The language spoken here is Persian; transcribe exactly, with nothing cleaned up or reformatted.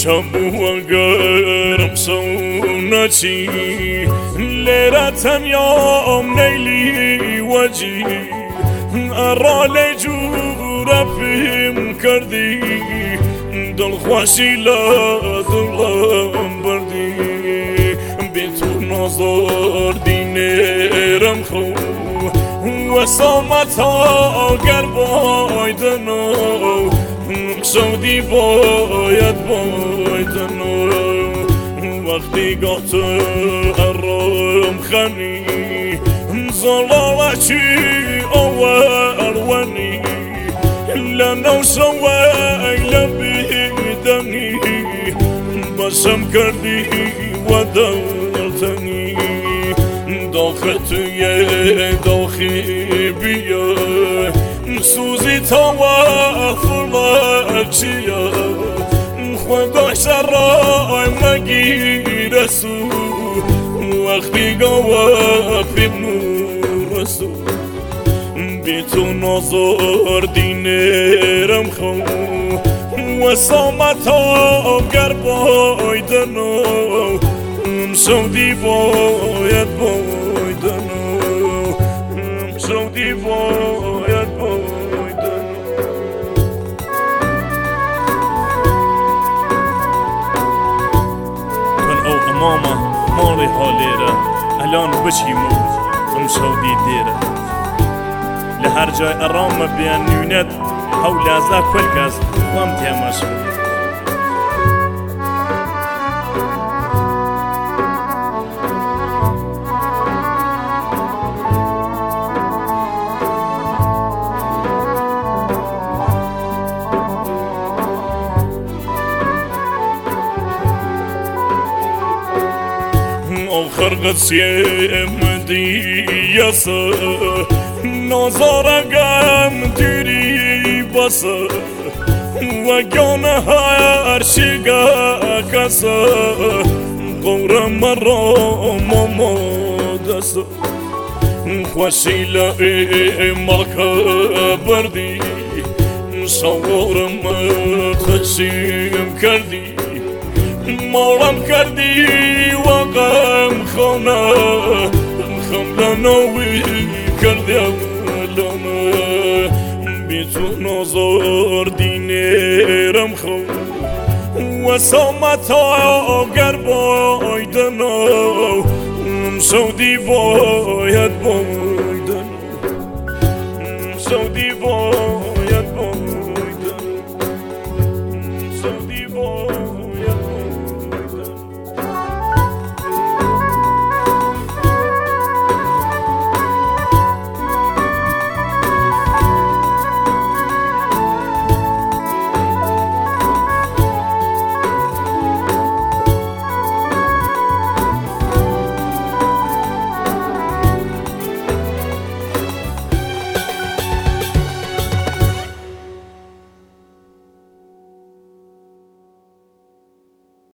شبو گرم سونتی لیرتن یام نیلی وجی ارال جورا فیم کردی دل خوشی لدلم بردی بی تو نظر دینرم خو و سامتا گر بایدنو سودی باید بایدنو وقتی گات ارم خنی زلالچی اولونی لنو سوی لبیدنی بسم کردی و دلتنی داخت یه داخی بیا سوزی تا و فلکچیا خدا شرای مگیر سو وقتی گوا فیمنو رسو بی تو نظر دینرم خو و سامتا گر بایدنو سودی باید بایدنو سودی باید بایدنو من او اماما مالی حالیره الان بچیمو ام سودی دیره لهر جای ارام بیان نونت هولازا کل کس وام تیمشو آخر قصیم دیاسه نظارگم دیری باسه و گانه هر شیگه کسه قورم مرا ماما دسته خوشی ماکا بردی سوارم تقسیم کردی مالم کردی و غم خانه خم لنوی کردی لانه بی تو نظر دینرم خو و سامتا گر بایدنو سودی باید بایدنو سودی باید بایدنو سودی باید